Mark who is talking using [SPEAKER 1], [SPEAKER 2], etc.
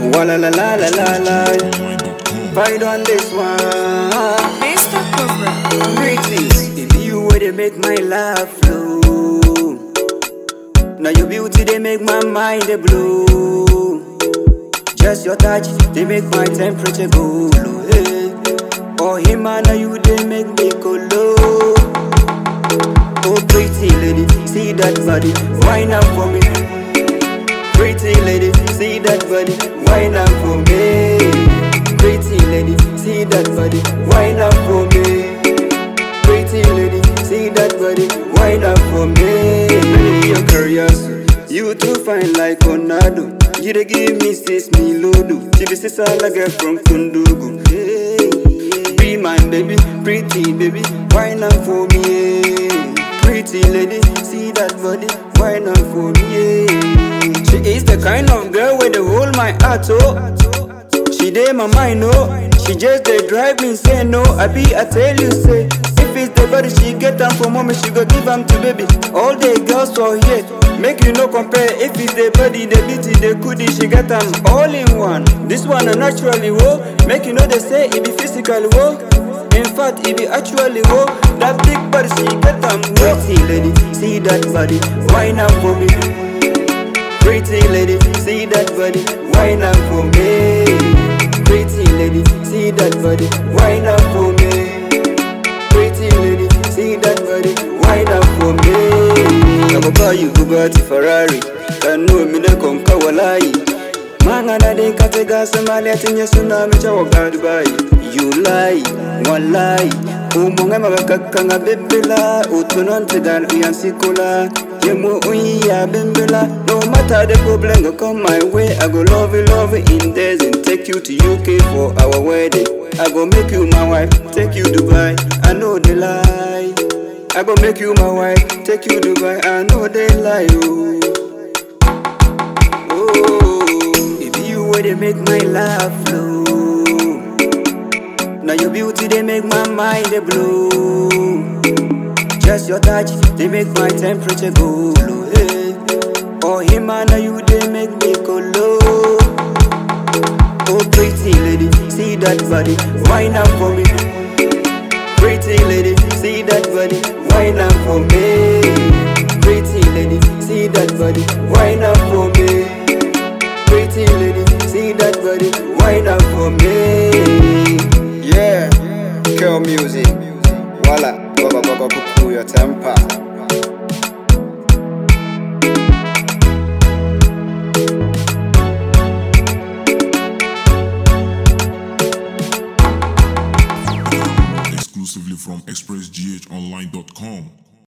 [SPEAKER 1] Walla la la la la la. Fight on this one.
[SPEAKER 2] Mr. Cobra.
[SPEAKER 1] Greatness, if you would they make my life flow. Now your beauty they make my mind they blow. Just your touch they make my temperature go low. Hey. Oh him and you they make me go low. Oh pretty lady, see that body, wine up for me. Pretty lady, see that body, wine up for me. Pretty lady, see that body, wine up for me. Pretty lady, see that body, wine up for me. Baby, you're curious, you too fine like Onado. You dey give me sis me lodo. She be sister like a from Kundugu. Hey, be my baby, pretty baby, wine up for me. Pretty lady, see that body, wine up for me. She is the kind of girl where they hold my heart, oh. She dey my mind, oh. She just dey drive me insane, no. I tell you, say, if it's the body she get them for mommy, she go give them to baby. All the girls for here, make you no compare. If it's the body, the beauty, the goodie, she get them all in one. This one a naturally, whoa. Make you know they say it be physically, whoa. In fact, it be actually, whoa. That big body, she get them, whoa. Pretty lady, see that body, wine up for me. Pretty lady, see that body, wine up for me. Pretty lady, see that body, wine up for me. Pretty lady, see that body, wine up for me. I go buy you Bugatti Ferrari, and know me the conquer walai. Mangana de katega Somalia tinya tsunami chawaga Dubai. You lie, one lie. Umunga mabakakanga bebela, utunon tegan uyansikola. Yemu uya bembela. No matter the problem go come my way, I go love you in days and take you to UK for our wedding. I go make you my wife, take you Dubai. I know they lie. I go make you my wife, take you Dubai. I know they lie. Oh, if you were they make my life flow. Now your beauty they make my mind they blow. Just your touch they make my temperature go low. Hey. Oh him and you they make me go low. Oh pretty lady, see that body, wine up for me. Pretty lady, see that body, wine up for me. Pretty lady, see that body, wine up for me. Pretty lady, see that body, wine up for me. Yeah, Kill Music. Voila, Baba Kuku, your temper.
[SPEAKER 3] Exclusively from expressghonline.com.